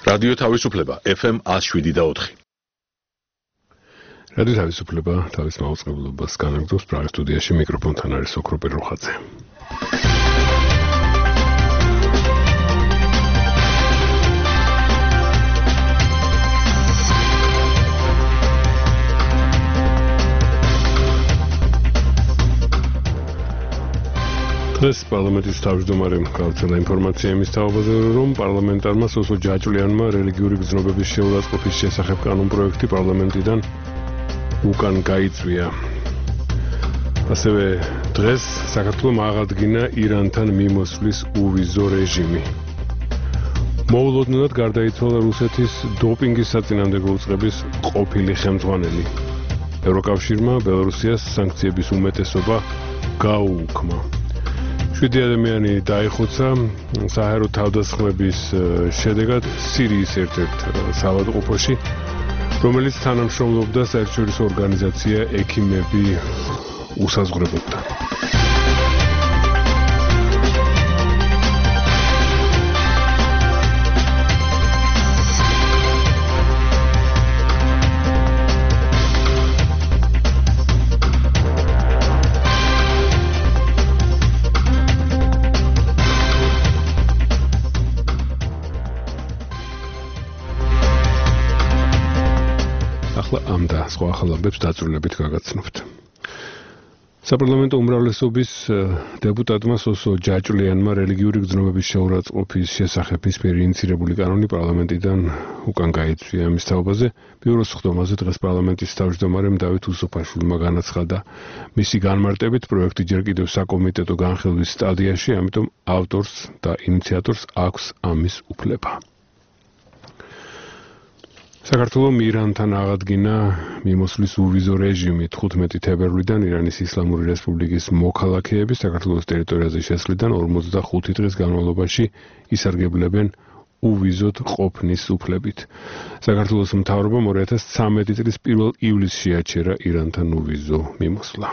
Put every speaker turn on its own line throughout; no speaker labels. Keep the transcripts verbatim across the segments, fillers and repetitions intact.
რადიო თავისუფლება ეფ ემ one oh seven და four.
რადიო თავისუფლება თავის მაუწყებლობას განაგრძობს პრაღის სტუდიაში მიკროფონთან არის ოქროპირ როხაძე. დღეს პარლამენტის თავმჯდომარემ გავრცელა ინფორმაცია იმის თაობაზე, რომ პარლამენტარმა სოსო ჯაჭვლიანმა რელიგიური გზნობების შეურაცხყოფის შესახებ კანონპროექტი პარლამენტიდან უკან გაიწვია. ასევე დღეს საქართველომ აღადგინა ირანთან მიმოსვლის უვიზო რეჟიმი. მოულოდნელად გარდაიცვალა რუსეთის დოპინგის საწინააღმდეგო უწყების ყოფილი ხელმძღვანელი. ევროკავშირმა ბელორუსიას სანქციების უმეტესობა გაუუქმა. შვიდი ადამიანი დაიხოცა საჰაერო თავდასხმების შედეგად სირიის ერთ-ერთ საავადმყოფოში, რომელიც თანამშრომლობდა საერთაშორისო ორგანიზაცია ექიმები უსაზღვრებებთან. ამ და სხვა ახალებებს დაწვრილებით გაგაცნობთ. საპარლამენტო უმრავლესობის დეპუტატმა სოსო ჯაჭვლიანმა რელიგიური გზნობების შეურაცხყოფის შესახებ მისმიერი ინიცირებული კანონი პარლამენტიდან უკან გაიწვია. ამის თაობაზე ბიუროს ხდომაზე დღეს პარლამენტის თავმჯდომარემ დავით უსუფაშვილმა განაცხადა, მისი განმარტებით პროექტი ჯერ კიდევ საკომიტეტო განხილვის სტადიაში, ამიტომ ავტორს და ინიციატორს აქვს ამის უფლება. საქართველომ ირანთან აღადგინა მიმოსვლის უვიზო რეჟიმი. თხუთმეტი თებერვლიდან ირანის ისლამური რესპუბლიკის მოქალაქეები საქართველოს ტერიტორიაზე შესვლიდან ორმოცდახუთი დღის განმავლობაში ისარგებლებენ უვიზოდ ყოფნის უფლებით. საქართველოს მთავრობამ ორი ათას ცხრამეტი წლის პირველ ივლისში აჩერა ირანთან უვიზო მიმოსვლა.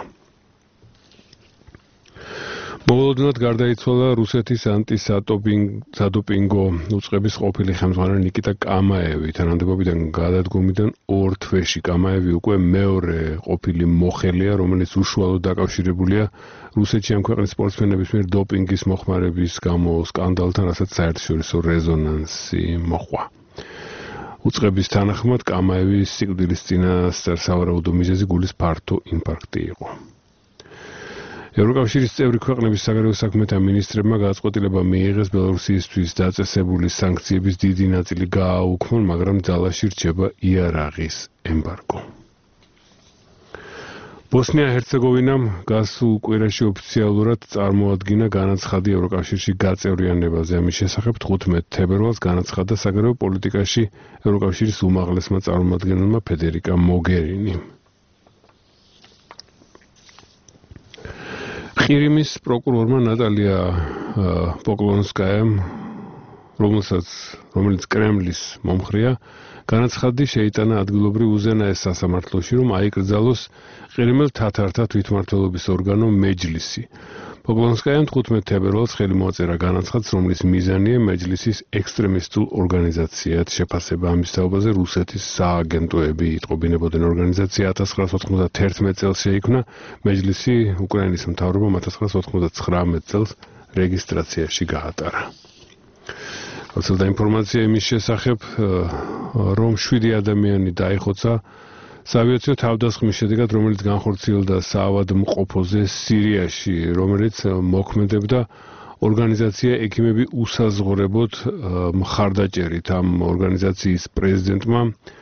მოულოდნელად გარდაიცვალა რუსეთის ანტისადოპინგო უწყების ყოფილი ხელმძღვანელი ნიკიტა კამაევი. თანამდებობიდან გადადგომიდან ორ თვეში კამაევი უკვე მეორე ყოფილი მოხელეა, რომელიც უშუალოდ დაკავშირებულია რუსეთში ამ ქვეყნის სპორტსმენების მიერ დოპინგის მოხმარების გამო სკანდალთან, რასაც საერთაშორისო რეზონანსი მოჰყვა. უწყების თანახმად კამაევის სიკვდილის წინასწარ სავარაუდო მიზეზი გულის ფართო ინფარქტი იყო. ევროკავშირის წევრი ქვეყნების საგარეო საქმეთა მინისტრებმა გადაწყვეტილება მიიღეს ბელორუსიისთვის დაწესებული სანქციების დიდი ნაწილი გააუქმონ, მაგრამ ძალაში რჩება იარაღის ემბარგო. ბოსნია-ჰერცეგოვინამ გასულ კვირაში ოფიციალურად წარმოადგინა განაცხადი ევროკავშირში გაწევრიანებაზე. ამის შესახებ თხუთმეტ თებერვალს განაცხადა საგარეო პოლიტიკაში ევროკავშირის უმაღლესმა წარმომადგენელმა ფედერიკა მოგერინი. ყირიმის პროკურორმა ნატალია პოკლონსკაიამ, რომელსაც რომელიც კრემლის მომხრეა, განაცხადი შეიტანა ადგილობრივ უზენაეს სასამართლოში, რომ აიკრძალოს ყირიმელ თათართა თვითმმართველობის ორგანო მეჯლისი. პოკლონსკაიამ თხუთმეტ თებერვალს ხელი მოაწერა განაცხადს, რომლის მიზანია მეჯლისის ექსტრემისტულ ორგანიზაციად შეფასება. ამის თაობაზე რუსეთის სააგენტოები იტყობინებოდნენ. ორგანიზაცია ათას ცხრაას ოთხმოცდაათერთმეტ წელს შეიქმნა, მეჯლისი უკრაინის მთავრობამ ათას ცხრაას ოთხმოცდაცხრამეტ წელს რეგისტრაციაში გაატარა. გავრცელდა ინფორმაცია იმის შესახებ, რომ შვიდი ადამიანი დაიხოცა საავიაციო თავდასხმის შედეგად, რომელიც განხორციელდა საავადმყოფოზე სირიაში, რომელიც მოქმედებდა ორგანიზაცია ექიმები უსაზღვრებოდ მხარდაჭერით. ამ ორგანიზაციის პრეზიდენტმა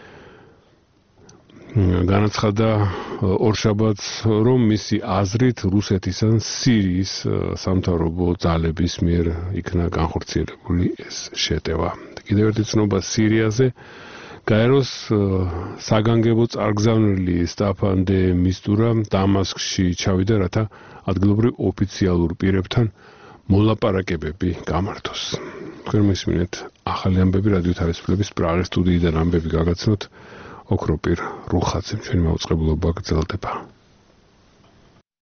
განაცხადა ორშაბათს, რომ მისი აზრით რუსეთის ან სირიის სამთავრობო ძალების მიერ იქნა განხორციელებული ეს შეტევა. კიდევ ერთი ცნობა სირიაზე. გაეროს საგანგებო წარგზავნილი სტაფან დე მისტურა დამასკში ჩავიდა, რათა ადგილობრივ ოფიციალურ პირებთან მოლაპარაკებები გამართოს. თქვენ მისმინეთ ახალი ამბები რადიო თავისუფლების პრაღის სტუდიიდან ამბები გაგაცნოთ ოქროპირ როხაძემ. ჩვენი მაუწყებლობა გრძელდება.